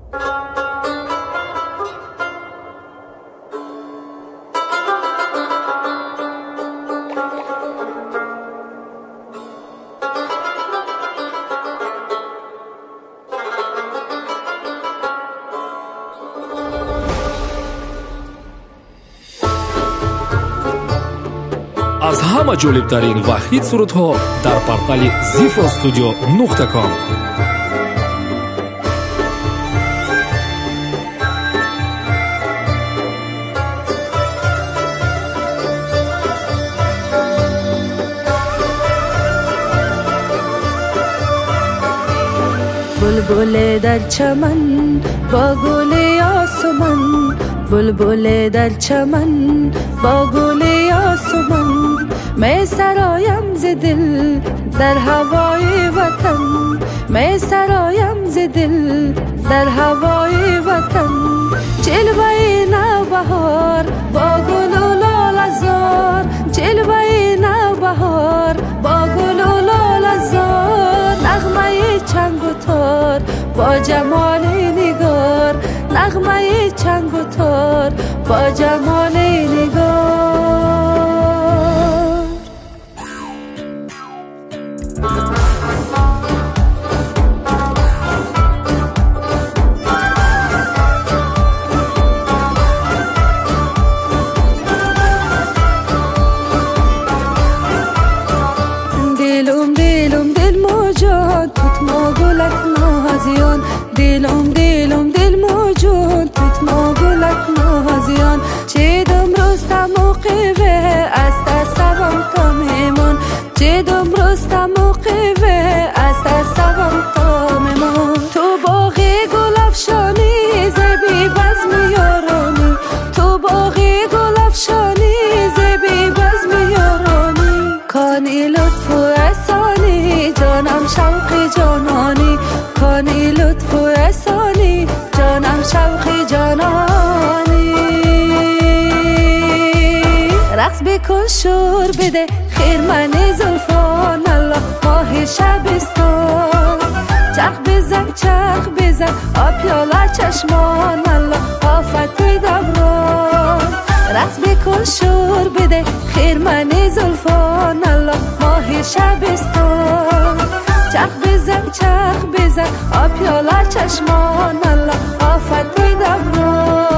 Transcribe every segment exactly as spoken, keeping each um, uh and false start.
аз ҳама ҷолибтарин ва хит сурудҳо дар портали зифо студио нуқта ком. بلبل در چمن با گل آسمان، بلبل در چمن با گل آسمان، می سرایم ز دل در هوای وطن، می سرایم ز دل در هوای وطن. جلوه نوبهار با گل و لاله زار، جلوه نوبهار با گل و لاله زار، نغمه چنگ و تار با جمال نگار، نغمه چنگ و تار با جمال نگار. دلم دلم دل موجود توت ما گلک نازیان، دلم دلم دل موجود توت ما گلک نازیان. چیدم رستم و قیوه از تصوم تا میمون، چیدم رستم و قیوه از تصوم تا میمون. تو باغی گل افشانی زبی بزم یارانی، تو باغی گل افشانی زبی بزم یارانی. کانی لطف و احسانی جانم شوق جانانی، کانی لطف و احسانی جانم شوق جانانی. رقص بکن شور بده خیرمن زلفان، الله ماه شبستان. چرخ بزن چرخ بزن آبیالا چشمان، الله آفت دوران. رقص بکن شور بده خیرمن زلفان، الله ماه شبستان. چرخ بزن چرخ بزن آبیالا چشمان، الله آفت دوران.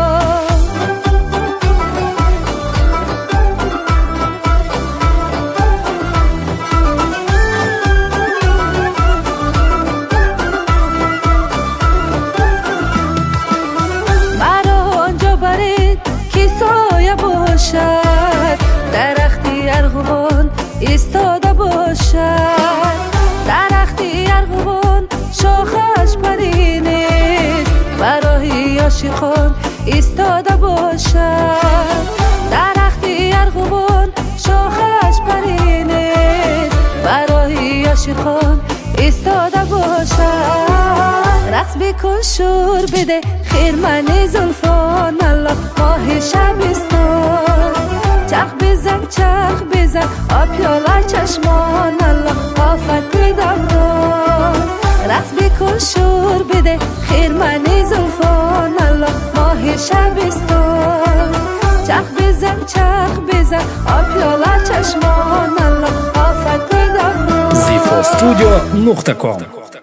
درختی ارغوان ایستاده باشد، درختی ارغوان شاخش پرینه برای عاشقان ایستاده باشد، درختی ارغوان شاخش پرینه برای عاشقان ایستاده باشد. رقص بکن شور بده خیرمن زلفان، الله ماه شبستان. چرخ بزن چرخ بزن آبیالا چشمان، الله آفت دوران. رقص بکن شور بده خیرمن زلفان، الله ماه شبستان. چرخ بزن چرخ بزن آبیالا چشمان، الله آفت دوران. زیفو استودیو نقطه کام.